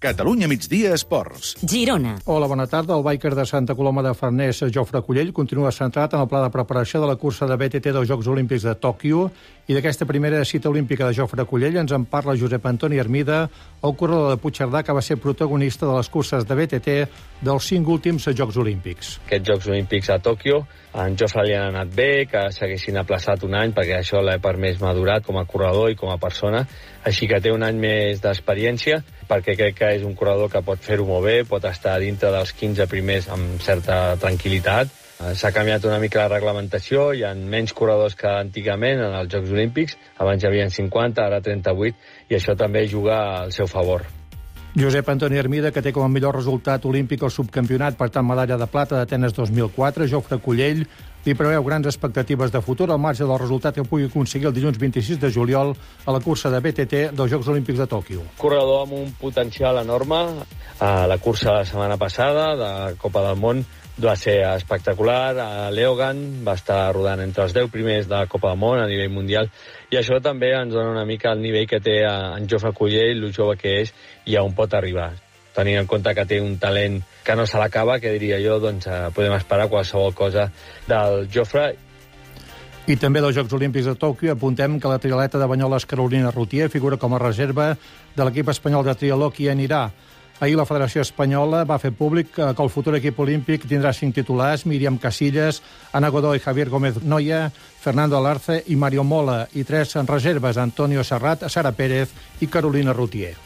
Catalunya Migdia Esports. Girona. Hola, bona tarda. El biker de Santa Coloma de Farners, Jofre Cullell, continua centrat en el pla de preparació de la cursa de BTT dels Jocs Olímpics de Tòquio, i d'aquesta primera cita olímpica de Jofre Cullell ens en parla Josep Antoni Hermida, el corredor de Puigcerdà que va ser protagonista de les curses de BTT dels 5 últims Jocs Olímpics. Aquests Jocs Olímpics a Tòquio, en Jofre li han anat bé, que s'haguessin aplaçat un any, perquè això l'ha permès madurar com a corredor i com a persona, així que té un any més d'experiència, perquè crec que és un corredor que pot fer-ho molt bé, pot estar dintre dels 15 primers amb certa tranquil·litat. S'ha canviat una mica la reglamentació, hi ha menys corredors que antigament en els Jocs Olímpics, abans hi havia 50, ara 38, i això també juga al seu favor. Josep Antoni Hermida, que té com a millor resultat olímpic el subcampionat, per tant medalla de plata d'Atenes 2004, Jofre Cullell li preveu grans expectatives de futur al marge del resultat que pugui aconseguir el dilluns 26 de juliol a la cursa de BTT dels Jocs Olímpics de Tòquio. Corredor amb un potencial enorme. A la cursa la setmana passada de Copa del Món va ser espectacular. A Leogan va estar rodant entre els 10 primers de la Copa del Món a nivell mundial, i això també ens dona una mica el nivell que té en Jofre Cullell, el jove que és i a on pot arribar. Tenint en compte que té un talent que no se l'acaba, que diria jo, doncs podem esperar qualsevol cosa del Jofre. I també dels Jocs Olímpics de Tòquio apuntem que la triatleta de Banyoles Carolina Routier figura com a reserva de l'equip espanyol de triatló que hi anirà. Ahir la Federació Espanyola va fer públic que el futur equip olímpic tindrà 5 titulars: Míriam Casillas, Ana Godoy, Javier Gómez Noya, Fernando Alarce i Mario Mola, i 3 en reserves: Antonio Serrat, Sara Pérez i Carolina Routier.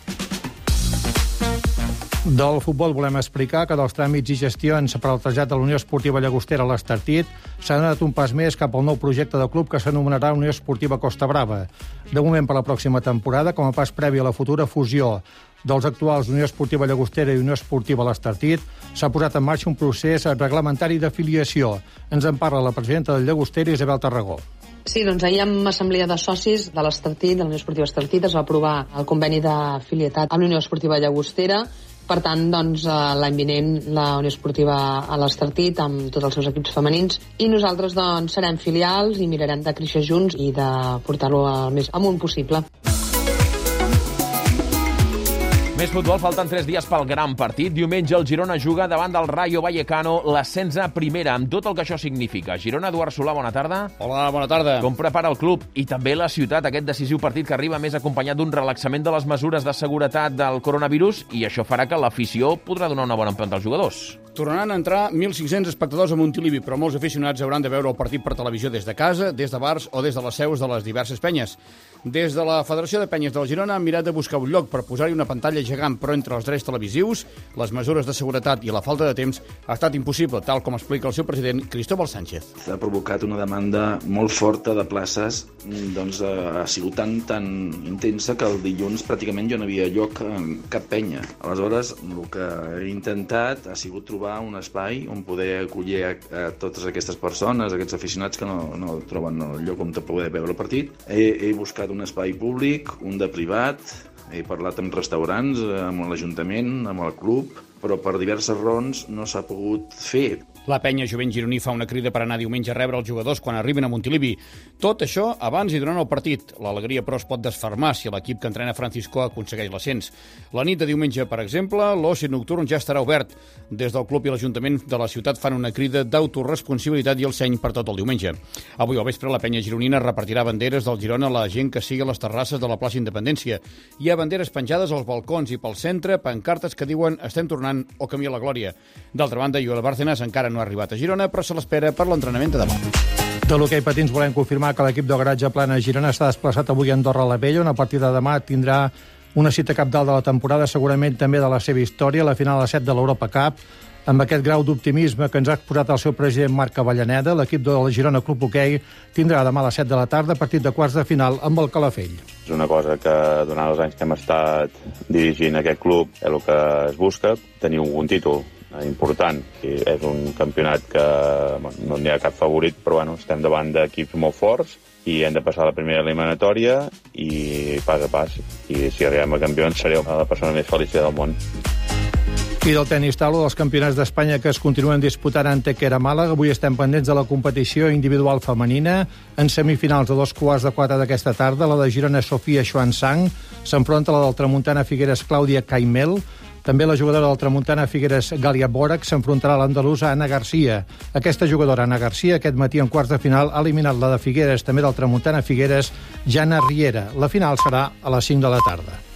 Del futbol volem explicar que dels tràmits i gestions per al trasllat de la Unió Esportiva Llagostera a l'Estartit s'ha donat un pas més cap al nou projecte de club que s'anomenarà Unió Esportiva Costa Brava. De moment, per la pròxima temporada, com a pas previ a la futura fusió dels actuals Unió Esportiva Llagostera i Unió Esportiva l'Estartit, s'ha posat en marxa un procés reglamentari d'afiliació. Ens en parla la presidenta del Llagostera, Isabel Tarragó. Sí, doncs ahir amb assemblea de socis de l'Estartit, de la Unió Esportiva Estartit, es va aprovar el conveni d'afilietat amb la Unió Esportiva Llagostera. Per tant, doncs, l'any vinent la Unió Esportiva a l'Estartit amb tots els seus equips femenins, i nosaltres doncs, serem filials i mirarem de créixer junts i de portar-lo al més amunt possible. Més futbol, falten 3 dies pel gran partit. Diumenge el Girona juga davant del Rayo Vallecano, l'ascens a primera, amb tot el que això significa. Girona, Eduard Solà, bona tarda. Hola, bona tarda. Com prepara el club i també la ciutat aquest decisiu partit que arriba més acompanyat d'un relaxament de les mesures de seguretat del coronavirus, i això farà que l'afició podrà donar una bona empenta als jugadors? Tornaran a entrar 1.500 espectadors a Montilivi, però molts aficionats hauran de veure el partit per televisió des de casa, des de bars o des de les seus de les diverses penyes. Des de la Federació de Penyes del Girona han mirat de buscar un lloc per posar-hi una pantalla gegant, però entre els drets televisius, les mesures de seguretat i la falta de temps ha estat impossible, tal com explica el seu president, Cristóbal Sánchez. Ha provocat una demanda molt forta de places, doncs ha sigut tan intensa que el dilluns pràcticament jo no havia lloc en cap penya. Aleshores, el que he intentat ha sigut trobar un espai on poder acollir a totes aquestes persones, aquests aficionats que no troben el lloc on poder veure el partit. He buscat un espai públic, un de privat, he parlat amb restaurants, amb l'Ajuntament, amb el club, però per diverses raons no s'ha pogut fer. La penya Jovent Gironí fa una crida per anar diumenge a rebre els jugadors quan arribin a Montilivi. Tot això abans i durant el partit. L'alegria, però, es pot desfermar si l'equip que entrena Francisco aconsegueix l'ascens. La nit de diumenge, per exemple, l'oci nocturn ja estarà obert. Des del club i l'Ajuntament de la ciutat fan una crida d'autoresponsabilitat i el seny per tot el diumenge. Avui al vespre la penya gironina repartirà banderes del Girona a la gent que sigui a les terrasses de la plaça Independència. Hi ha banderes penjades als balcons i pel centre, pancartes que diuen estem tornant o camí a la glòria. D'altra banda, Joel Bárcenas encara no ha arribat a Girona, però se l'espera per l'entrenament de demà. De l'hoquei patins volem confirmar que l'equip de garatge plana Girona està desplaçat avui a Andorra la Vella, on a partir de demà tindrà una cita cabdal de la temporada, segurament també de la seva història, la final a 7 de l'Europa Cup. Amb aquest grau d'optimisme que ens ha exposat el seu president Marc Avellaneda, l'equip del Girona Club Hoquei tindrà demà a les 7 de la tarda partit de quarts de final amb el Calafell. És una cosa que durant els anys que hem estat dirigint aquest club és el que es busca, tenir un títol important. I és un campionat que no n'hi ha cap favorit, però estem davant d'equips molt forts i hem de passar la primera eliminatòria i pas a pas. I si arribem a campions seré la persona més feliç del món. I del tenis taula dels campionats d'Espanya que es continuen disputant en Tequera Màlaga. Avui estem pendents de la competició individual femenina. En semifinals de 3:15 d'aquesta tarda, la de Girona Sofia Xuansang s'enfronta a la del Tramuntana Figueres Clàudia Caimel. També la jugadora del Tramuntana Figueres, Gàlia Borac, s'enfrontarà a l'andalusa Anna Garcia. Aquesta jugadora, Anna Garcia, aquest matí en quarts de final ha eliminat la de Figueres, també del Tramuntana Figueres, Jana Riera. La final serà a les 5 de la tarda.